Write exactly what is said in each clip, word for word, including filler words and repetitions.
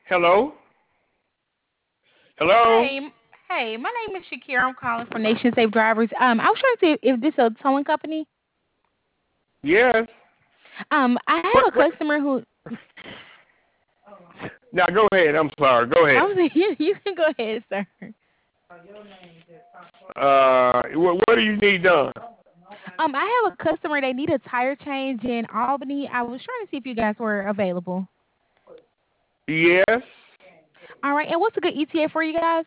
Hello? Hello? Hey, m- hey, my name is Shakira. I'm calling from Nation Safe Drivers. Um, I was trying to see if this is a towing company. Yes. Um, I What? have a What? customer who. Now go ahead. I'm sorry. Go I ahead. was you, you can go ahead, sir. Uh, what, what do you need done? Um, I have a customer. They need a tire change in Albany. I was trying to see if you guys were available. Yes. All right, and what's a good E T A for you guys?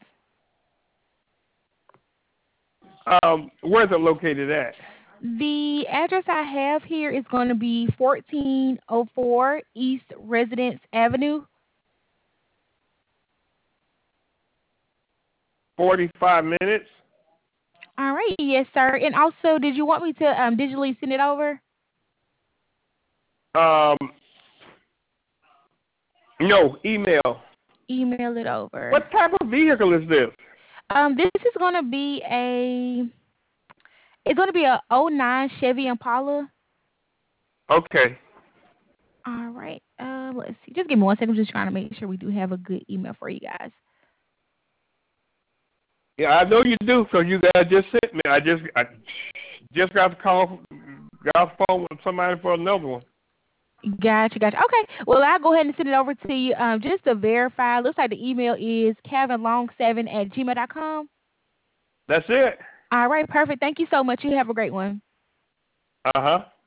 Um, where's it located at? The address I have here is going to be fourteen oh four East Residence Avenue. Forty-five minutes. All right, yes, sir. And also, did you want me to um, digitally send it over? Um, no, email. Email it over. What type of vehicle is this? Um, this is going to be a it's going to be a oh nine Chevy Impala. Okay. All right. Um, let's see. Just give me one second. I'm just trying to make sure we do have a good email for you guys. Yeah, I know you do because you guys just sent me. I just I just got the call, got off the phone with somebody for another one. Gotcha, gotcha. Okay. Well, I'll go ahead and send it over to you. Um, just to verify. Looks like the email is kevin long seven at gmail dot com. That's it. All right, perfect. Thank you so much. You have a great one. Uh huh.